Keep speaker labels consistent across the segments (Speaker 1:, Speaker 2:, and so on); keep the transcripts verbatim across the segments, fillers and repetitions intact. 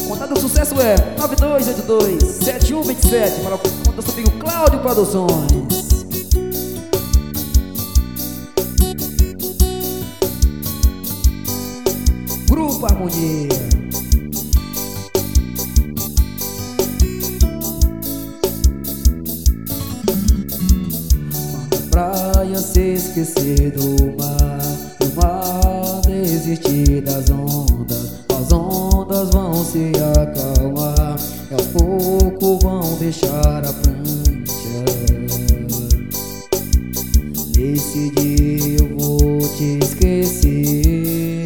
Speaker 1: Contato do sucesso é nove dois oito dois, sete um dois sete. Para o conta do amigo Cláudio Produções. Grupo Harmonia. Praia se esquecer do mar, o mar desistir das ondas. As ondas vão se acalmar e aos poucos vão deixar a prancha. Nesse dia eu vou te esquecer.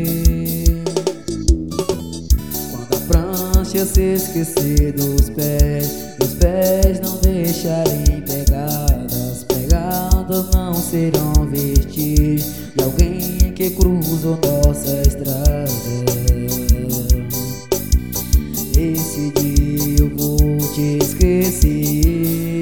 Speaker 1: Quando a prancha se esquecer dos pés, os pés não deixarem pegadas, pegadas não serão vestígios de alguém que cruzou nossa estrada. Esse dia eu vou te esquecer.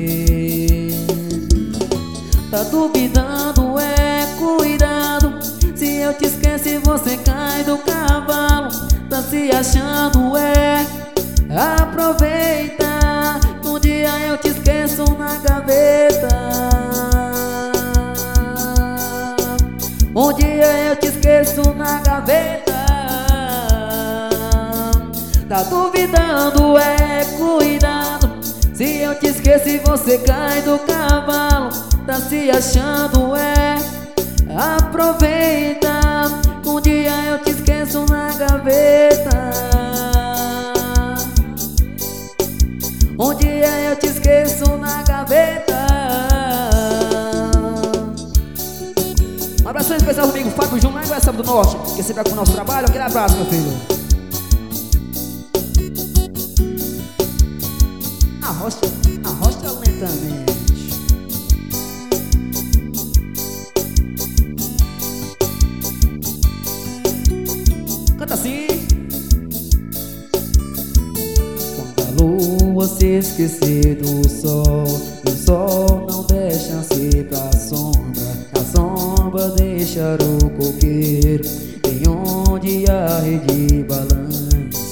Speaker 1: Tá duvidando, é cuidado. Se eu te esquecer você cai do cavalo. Tá se achando, é aproveita. Um dia eu te esqueço na gaveta. Um dia eu te esqueço na gaveta. Tá duvidando, é cuidado. Se eu te esquecer você cai do cavalo. Tá se achando, é aproveita. Um dia eu te esqueço na gaveta. Um dia eu te esqueço na gaveta. Um abraço especial comigo, Fábio Júnior, lá em Guaraçaba do Norte, que sempre vai com o nosso trabalho. Aquele abraço, meu filho. Arrocha, arrocha lentamente. Canta assim. Quando a lua se esquecer do sol, o sol não deixa ser pra sombra, a sombra deixar o coqueiro em onde a rede balança.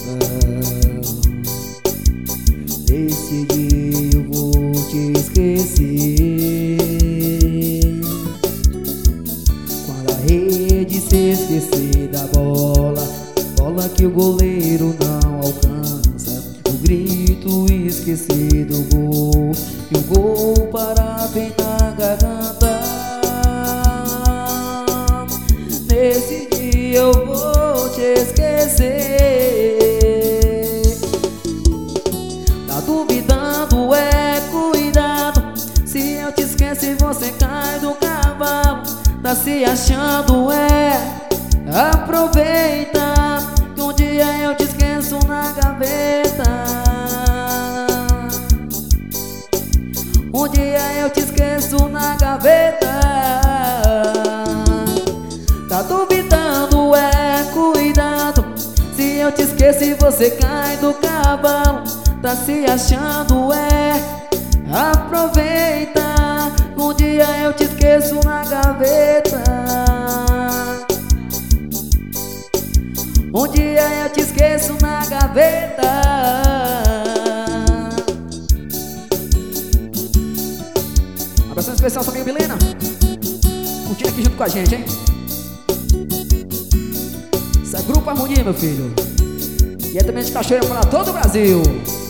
Speaker 1: Nesse dia eu vou te esquecer. Quando a rede se esquecer da bola, bola que o goleiro não alcança, o grito esquecer do gol e o gol para bem na garganta. Nesse dia eu vou te esquecer. Tá duvidando, é cuidado. Se eu te esquecer você cai do cavalo. Tá se achando, é aproveita. Que um dia eu te esqueço na gaveta. Um dia eu te esqueço na gaveta. Tá duvidando, é cuidado. Se eu te esquecer você cai do cavalo. Tá se achando, é aproveita. Um dia eu te esqueço na gaveta. Um dia eu te esqueço na gaveta. Abração especial, sua amiga Milena, curtindo aqui junto com a gente, hein? Isso é Grupo Harmonia, meu filho. E é também de cachoeira para todo o Brasil.